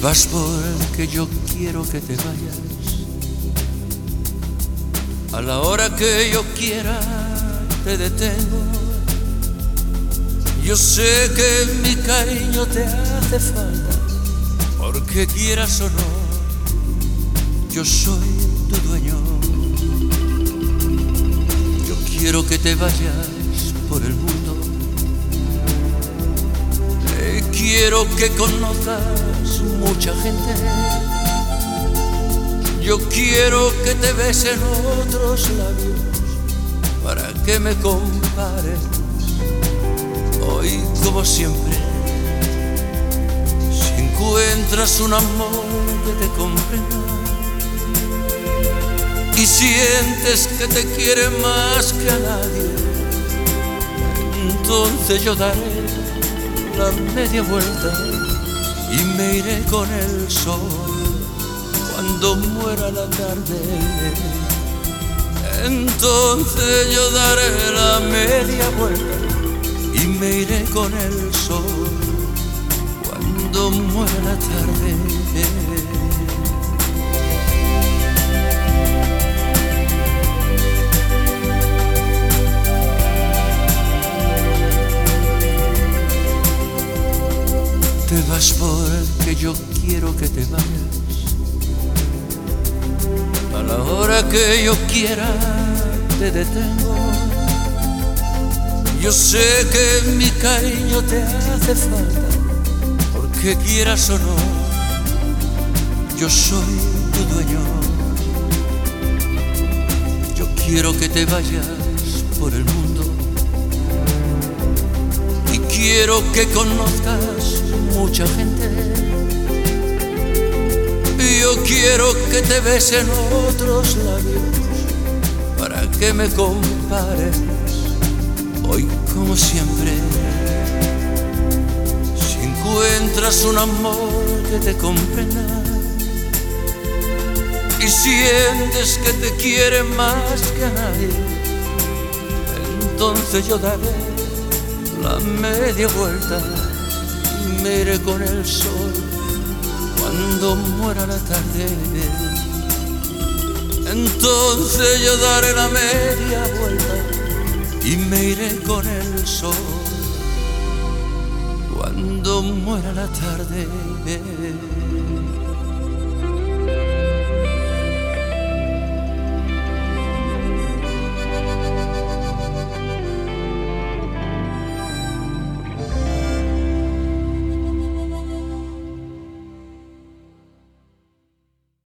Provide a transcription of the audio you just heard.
vas porque yo quiero que te vayas. A la hora que yo quiera te detengo. Yo sé que mi cariño te hace falta, porque quieras o no, yo soy tu dueño. Yo quiero que te vayas por el mundo. Quiero que conozcas mucha gente. Yo quiero que te besen otros labios para que me compares. Hoy, como siempre, si encuentras un amor que te comprenda y sientes que te quiere más que a nadie, entonces yo daré la media vuelta y me iré con el sol cuando muera la tarde. Entonces yo daré la media vuelta y me iré con el sol cuando muera la tarde. Te vas porque yo quiero que te vayas. A la hora que yo quiera te detengo. Yo sé que mi cariño te hace falta, porque quieras o no, yo soy tu dueño. Yo quiero que te vayas por el mundo y quiero que conozcas mucha gente. Yo quiero que te besen otros labios para que me compares. Hoy, como siempre, si encuentras un amor que te comprenda y sientes que te quiere más que a nadie, entonces yo daré la media vuelta y me iré con el sol cuando muera la tarde. Entonces yo daré la media vuelta y me iré con el sol cuando muera la tarde.